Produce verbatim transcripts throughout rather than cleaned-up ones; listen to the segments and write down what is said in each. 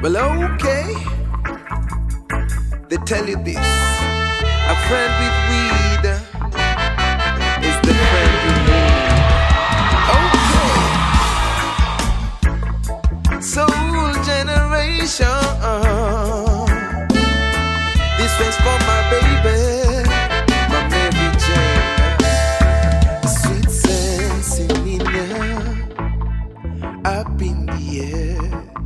Well, okay. They tell you this. A friend with weed is the friend you need. Okay. Soul generation. This one's for my baby, my Mary Jane. Sweet sense in me now, up in the air.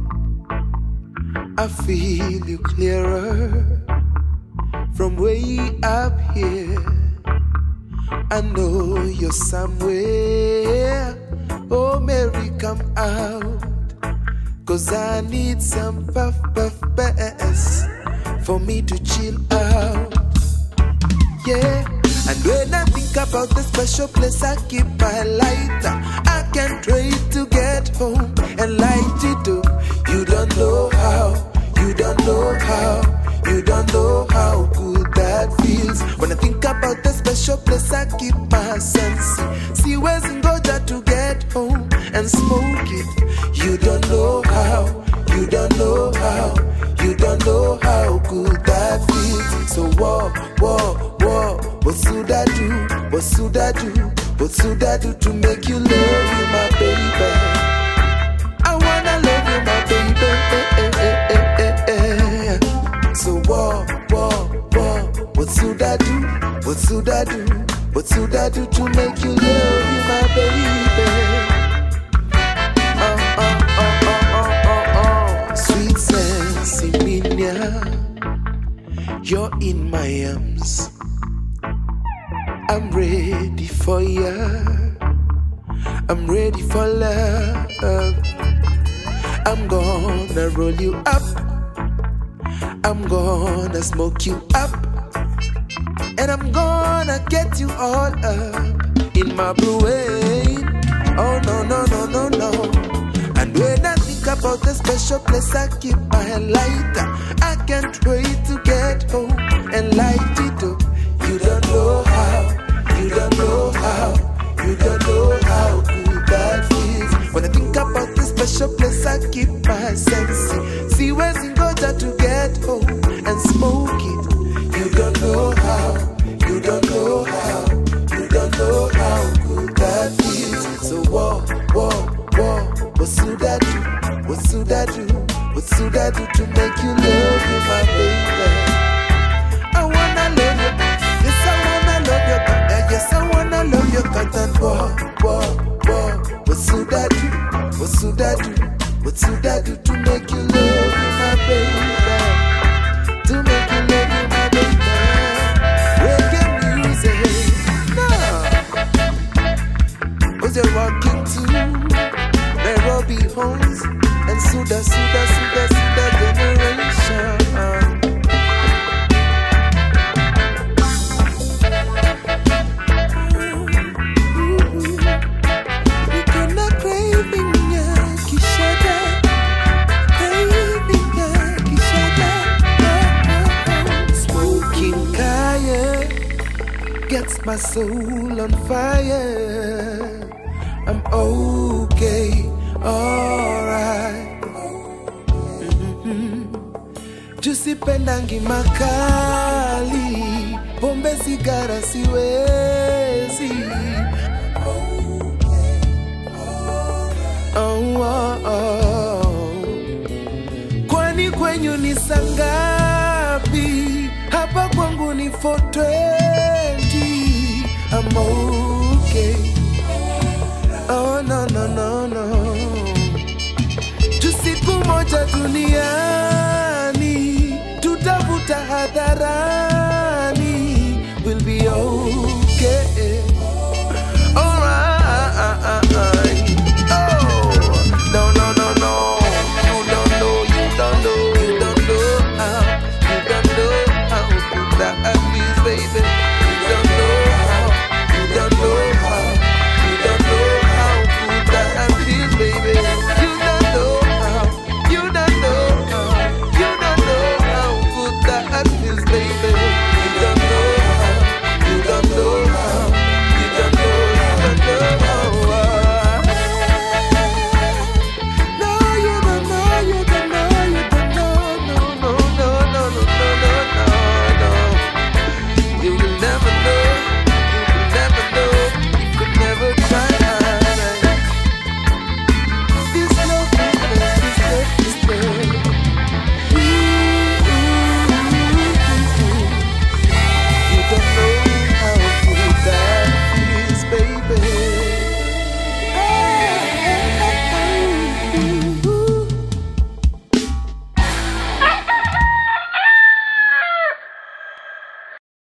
I feel you clearer from way up here. I know you're somewhere. Oh, Mary, come out, 'cause I need some puff, puff, bass for me to chill out. Yeah, and when I think about the special place I keep my lighter, I can't wait to get home and light it up. You don't know how, you don't know how, you don't know how good that feels. When I think about the special place I keep my sense, see where's in Goja to get home and smoke it. You don't know how, you don't know how, you don't know how good that feels. So what, what, what, what should I do? What should I do? What should I do to make you love you, my baby? I wanna love you, my baby. So what, what, what, what should I do? What should I do? What should I do to make you love you, my baby? Oh, oh, oh, oh, oh, oh, oh. Sweet Sensimania, you're in my arms. I'm ready for ya. I'm ready for love. I'm gonna roll you up. I'm gonna smoke you up. And I'm gonna get you all up in my brain. Oh no, no, no, no, no. And when I think about the special place I keep my lighter, I can't wait to get home and light it up. You don't know how, you don't know how, you don't know how good that feels. When I think about the special place I keep my senses, see where's in Goja to get home and smoke it. You don't know how, you don't know how, you don't know how good that feels. So what, what, what, what should I do? What should I do? What should I do to make you love you, my baby? I wanna love you, yes I wanna love you, yes I wanna love you, content. What, what, what, what should I do? What should I do? What should I do to make you love you, my baby? To make you love you, my baby. Reggae music, nah. Was you walking to Nairobi homes and Suda, Suda, Suda, Suda generation? Gets my soul on fire. I'm okay, alright. Mm-hmm. Juicy pendangi makali, pombe sigara siwezi. Oh, oh, oh. Kwani kwenyu ni sangapi? Hapa kwangu ni four twenty. I'm okay. Oh no no no no. Tu siku moja dunia